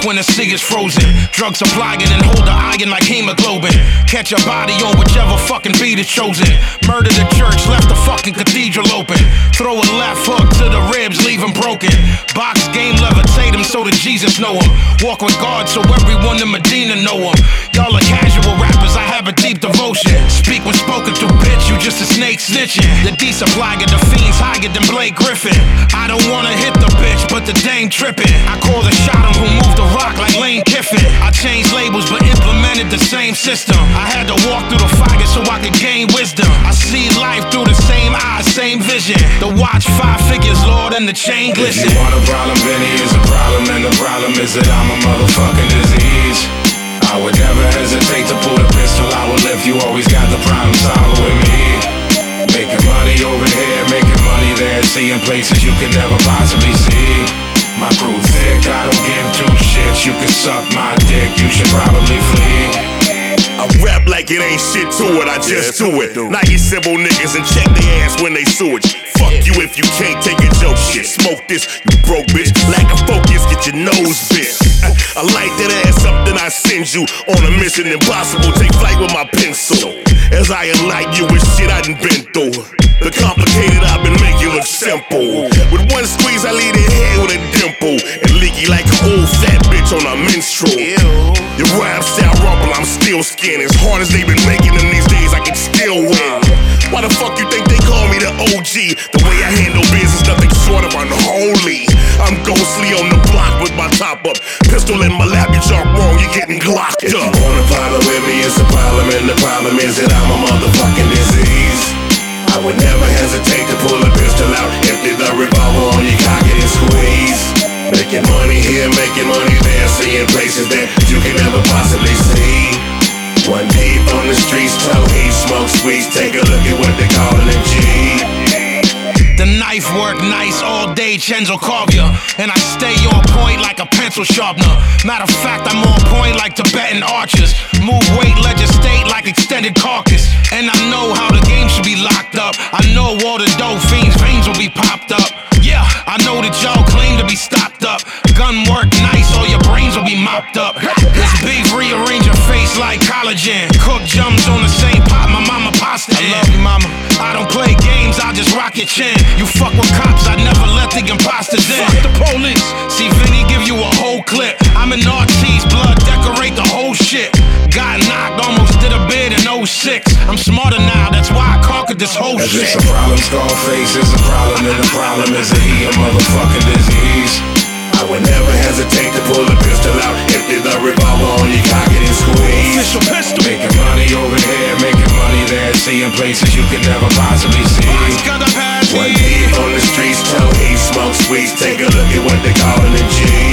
when the sea is frozen. Drugs supplying and hold the iron like hemoglobin. Catch a body on whichever fucking beat is chosen. Murder the church, left the fucking cathedral open. Throw a left hook to the ribs, leave him broken. Box game, levitate him so that Jesus know him. Walk with God so everyone in Medina know him. Y'all are casual rappers, I have a deep devotion. Speak when spoken to, bitch, you just a snake snitching. The D-supply the fiends higher than Blake Griffin. I don't wanna hit the bitch, but the dame tripping. I call the shot him who moved the rock like Lane Kiffin. I changed labels but implemented the same system. I had to walk through the fire so I could gain wisdom. I see life through the same eyes, same vision. The watch 5 figures, Lord, and the chain glisten. If you want a problem, Benny is a problem, and the problem is that I'm a motherfucking disease. I would never hesitate to pull a pistol. I will if you always got the problem solver with me. Making money over here, making money there, seeing places you can never possibly see. My crew thick, I don't give two shits. You can suck my dick, you should probably flee. I rap like it ain't shit to it, I just do it. Now you simple niggas and check their ass when they sewage. Fuck you if you can't take a joke shit. Smoke this, you broke bitch. Lack of focus, get your nose bit. I light that ass up, then I send you on a mission impossible. Take flight with my pencil. As I enlighten you with shit I done been through. The complicated I've been making look simple. With one squeeze, I leave the head with a dimple. And leaky like an old fat bitch on a menstrual. Your rap style rumble, I'm still skin. As hard as they been making them these days, I can still win. Why the fuck you think they call me the OG? The way I handle business, nothing short of unholy. I'm ghostly on the block with my top up. Pistol in my lap, you talk wrong, you're getting glocked up. If you wanna problem with me, it's a problem, and the problem is that I'm a motherfucking disease. I would never hesitate to pull a pistol out, empty the revolver on your cock and squeeze. Making money here, making money there, seeing places that you can never possibly see. One deep on the streets, toe heat, smoke sweets, take a look at what they callin' a G. The knife work nice all day, Chenzo carve ya. And I stay on point like a pencil sharpener. Matter of fact, I'm on point like Tibetan archers. Move weight, legislate like extended carcass. And I know how the game should be locked up. I know all the dope fiends' veins will be popped up. Yeah, I know that y'all claim to be stocked up. Gun work nice, all your brains will be mopped up. This beef rearrange your face like collagen. Cook jumps on the same pot my mama pasta in. I love you, mama. I don't play games, I just rock your chin. You fuck with cops, I never let the imposters in. Fuck the police, see Vinny give you a whole clip. I'm in Ortiz, blood decorate the whole shit. Got knocked, almost did a bid in 06. I'm smarter now, that's why I conquered this whole shit. It's a problem, Scarface is a problem, and the problem is that he a motherfucking disease. I would never hesitate to pull a pistol out, empty the revolver on your cock and squeeze. Official pistol. Making money over here, making money there, seeing places you can never possibly see. One deep on the streets, toe heat, smoke sweets, take a look at what they callin' a G.